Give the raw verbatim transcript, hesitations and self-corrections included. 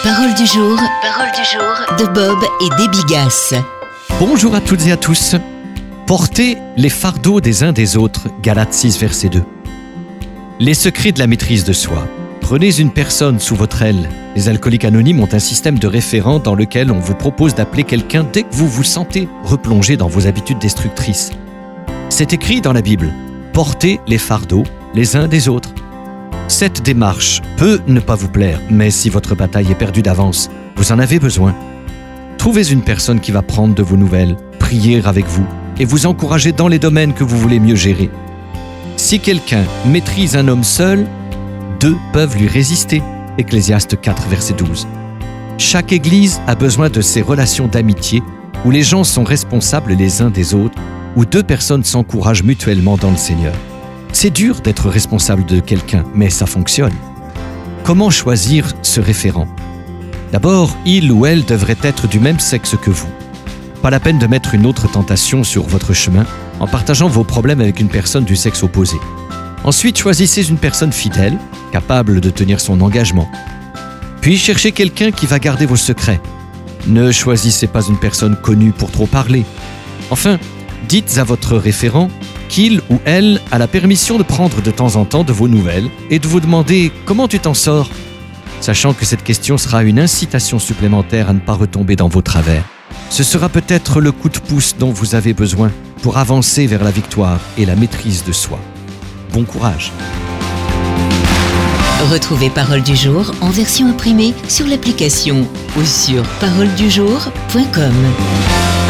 Parole du jour, parole du jour de Bob et Debbie Gass. Bonjour à toutes et à tous. Portez les fardeaux des uns des autres, Galates six, verset deux. Les secrets de la maîtrise de soi. Prenez une personne sous votre aile. Les alcooliques anonymes ont un système de référent dans lequel on vous propose d'appeler quelqu'un dès que vous vous sentez replongé dans vos habitudes destructrices. C'est écrit dans la Bible. Portez les fardeaux les uns des autres. Cette démarche peut ne pas vous plaire, mais si votre bataille est perdue d'avance, vous en avez besoin. Trouvez une personne qui va prendre de vos nouvelles, prier avec vous et vous encourager dans les domaines que vous voulez mieux gérer. Si quelqu'un maîtrise un homme seul, deux peuvent lui résister. Ecclésiaste quatre, verset douze. Chaque église a besoin de ces relations d'amitié où les gens sont responsables les uns des autres, où deux personnes s'encouragent mutuellement dans le Seigneur. C'est dur d'être responsable de quelqu'un, mais ça fonctionne. Comment choisir ce référent ? D'abord, il ou elle devrait être du même sexe que vous. Pas la peine de mettre une autre tentation sur votre chemin en partageant vos problèmes avec une personne du sexe opposé. Ensuite, choisissez une personne fidèle, capable de tenir son engagement. Puis, cherchez quelqu'un qui va garder vos secrets. Ne choisissez pas une personne connue pour trop parler. Enfin, dites à votre référent qu'il ou elle a la permission de prendre de temps en temps de vos nouvelles et de vous demander « Comment tu t'en sors ?» sachant que cette question sera une incitation supplémentaire à ne pas retomber dans vos travers. Ce sera peut-être le coup de pouce dont vous avez besoin pour avancer vers la victoire et la maîtrise de soi. Bon courage! Retrouvez Parole du jour en version imprimée sur l'application ou sur parole du jour point com.